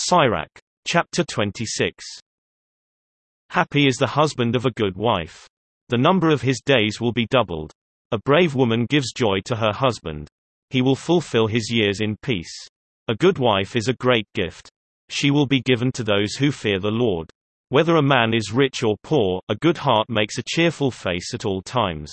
Sirach. Chapter 26. Happy is the husband of a good wife. The number of his days will be doubled. A brave woman gives joy to her husband. He will fulfill his years in peace. A good wife is a great gift. She will be given to those who fear the Lord. Whether a man is rich or poor, a good heart makes a cheerful face at all times.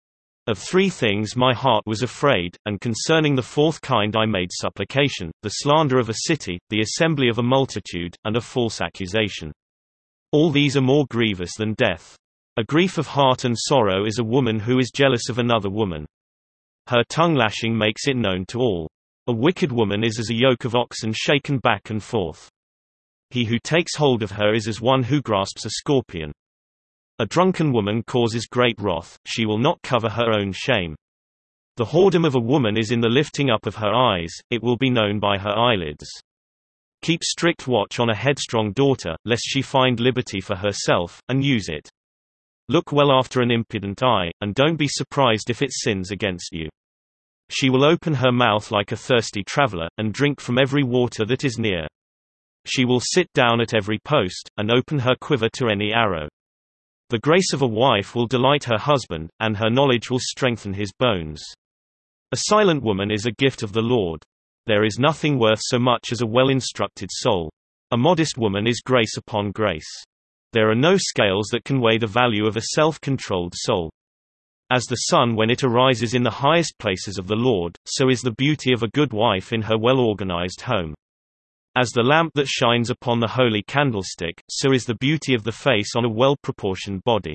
Of three things my heart was afraid, and concerning the fourth kind I made supplication: the slander of a city, the assembly of a multitude, and a false accusation. All these are more grievous than death. A grief of heart and sorrow is a woman who is jealous of another woman. Her tongue lashing makes it known to all. A wicked woman is as a yoke of oxen shaken back and forth. He who takes hold of her is as one who grasps a scorpion. A drunken woman causes great wrath, she will not cover her own shame. The whoredom of a woman is in the lifting up of her eyes, it will be known by her eyelids. Keep strict watch on a headstrong daughter, lest she find liberty for herself, and use it. Look well after an impudent eye, and don't be surprised if it sins against you. She will open her mouth like a thirsty traveler, and drink from every water that is near. She will sit down at every post, and open her quiver to any arrow. The grace of a wife will delight her husband, and her knowledge will strengthen his bones. A silent woman is a gift of the Lord. There is nothing worth so much as a well-instructed soul. A modest woman is grace upon grace. There are no scales that can weigh the value of a self-controlled soul. As the sun when it arises in the highest places of the Lord, so is the beauty of a good wife in her well-organized home. As the lamp that shines upon the holy candlestick, so is the beauty of the face on a well-proportioned body.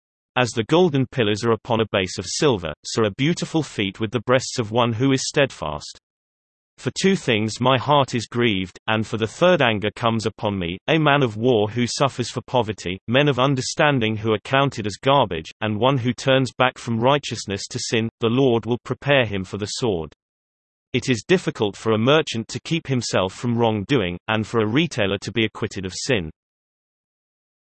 As the golden pillars are upon a base of silver, so are beautiful feet with the breasts of one who is steadfast. For two things my heart is grieved, and for the third anger comes upon me: a man of war who suffers for poverty, men of understanding who are counted as garbage, and one who turns back from righteousness to sin. The Lord will prepare him for the sword. It is difficult for a merchant to keep himself from wrongdoing, and for a retailer to be acquitted of sin.